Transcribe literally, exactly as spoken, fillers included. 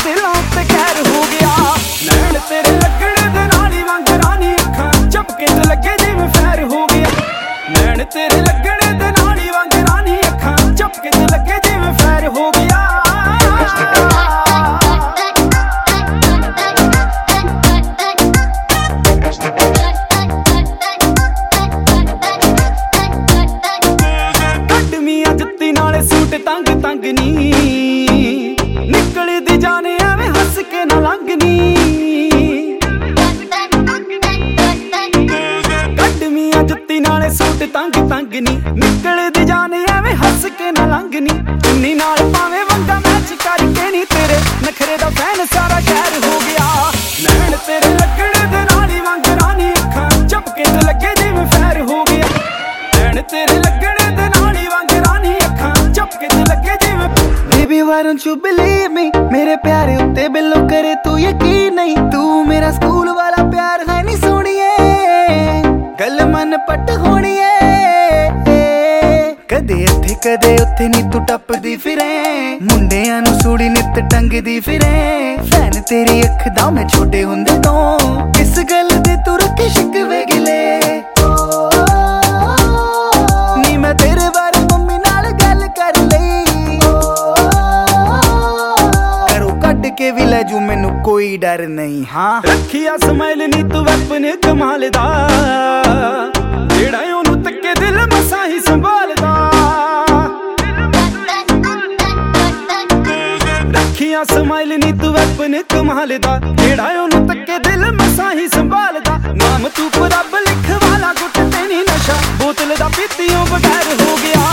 ਦਿਲਾਂ ਤੇ ਕਹਿਰ ਹੋ ਗਿਆ। ਨੈਣ ਤੇਰੇ ਲੱਗਣੇ ਦੇ ਨਾਲ ਹੀ ਵਾਂਗ ਰਾਨੀ ਅੱਖਾਂ ਝਪਕੇ ਚ ਲੱਗੇ ਜਿਵੇਂ ਫੈਰ ਹੋ ਗਿਆ। ਨੈਣ ਤੇਰੇ ਲੱਗਣੇ ਦੇ ਨਾਲ ਹੀ ਵਾਂਗ ਰਾਨੀ ਅੱਖਾਂ ਝਪਕੇ ਚ ਲੱਗੇ ਜਿਵੇਂ ਫੈਰ ਹੋ ਗਿਆ। ਸੂਟ ਤੰਗ ਤੰਗ ਨੀ ਨਿਕਲਦੀ ਜਾਣੇ ਐਵੇਂ ਹੱਸ ਕੇ ਨਾ ਲੰਘਨੀ। ਕੱਢਵੀਆਂ ਜੁੱਤੀ ਨਾਲੇ ਸੂਟ ਤੰਗ ਤੰਗ ਨੀ ਨਿਕਲਦੀ ਜਾਣੇ ਐਵੇਂ ਹੱਸ ਕੇ ਨਾ ਲੰਘਨੀ। ਚੁੰਨੀ ਨਾਲ ਭਾਵੇਂ ਵੰਗਾ ਮੈਚ ਕਰਕੇ ਨੀ ਤੇਰੇ ਨਖਰੇ ਦਾ ਫੈਨ ਸਾਰਾ ਸ਼ਹਿਰ ਹੋ ਗਿਆ। ਨੈਣ ਤੇਰੇ ਲੱਗਣੇ ਦੇ ਨਾਲ ਹੀ ਵਾਂਗ ਰਾਨੀ ਅੱਖਾਂ ਝਪਕੇ ਚ ਲੱਗੇ ਜਿਵੇਂ ਫੈਰ ਹੋ ਗਿਆ। ਨੈਣ ਤੇਰੇ ਲੱਗਣੇ ਦੇ ਨਾਲ ਹੀ ਵਾਂਗ ਰਾਨੀ ਅੱਖਾਂ ਝਪਕੇ ਚ ਲੱਗੇ ਜਿਵੇਂ। Baby why don't you believe me ਮੇਰੇ ਪਿਆਰੇ ਉੱਤੇ ਬਿੱਲੋ ਕਰੇ ਤੂੰ ਯਕੀਨ ਨਹੀਂ। ਤੂੰ ਮੇਰਾ ਸਕੂਲ ਵਾਲਾ ਪਿਆਰ ਹੈ ਨੀ ਸੋਹਣੀਏ ਗੱਲ ਮਨ ਪੱਟ ਹੋਣੀਏ। ਕਦੇ ਇੱਥੇ ਕਦੇ ਉੱਥੇ ਨੀ ਤੂੰ ਟੱਪਦੀ ਫਿਰੇ ਮੁੰਡਿਆਂ ਨੂੰ ਸੂੜੀ ਨਿੱਤ ਟੰਗਦੀ ਫਿਰੇ। ਫੈਨ ਤੇਰੀ ਅੱਖ ਦਾ ਮੈਂ ਛੋਟੇ ਹੁੰਦੇ ਤੋਂ ਕਿਸ ਗੱਲ ਦੇ ਤੂੰ ਰੱਖੇ ਸ਼ਿਕਵੇ ਗਿਲੇ। ਨੀ ਮੈਂ ਤੇਰੇ ਬਾਰੇ ਮੰਮੀ ਨਾਲ ਗੱਲ ਕਰ ਲਈ ਘਰੋਂ ਕੱਢ ਕੇ ਵੀ ਲੈ ਜੂ ਮੈਨੂੰ ਕੋਈ ਡਰ ਨਹੀਂ। ਹਾਂ ਰੱਖਿਆ ਸਮਾਈਲ ਨੀ ਤੂੰ ਵੈਪਨ ਕਮਾਲ ਦਾ ਜਿਹੜਾ ਉਹਨੂੰ ਤੱਕੇ ਦਿਲ ਮਸਾਂ ਹੀ ਸੰਭਾਲਦਾ। ਰੱਖਿਆ ਸਮਾਈਲ ਨੀ ਤੂੰ ਵੈਪਨ ਕਮਾਲ ਦਾ ਜਿਹੜਾ ਉਹਨੂੰ ਤੱਕੇ ਦਿਲ ਮਸਾਂ ਹੀ ਸੰਭਾਲਦਾ। ਨਾਮ ਤੂੰ ਰੱਬ ਲਿਖ ਵਾਲਾ ਗੁੱਟ ਤੇ ਨੀ ਨਸ਼ਾ ਬੋਤਲ ਦਾ ਪੀਤੀਓਂ ਬਗੈਰ ਹੋ ਗਿਆ।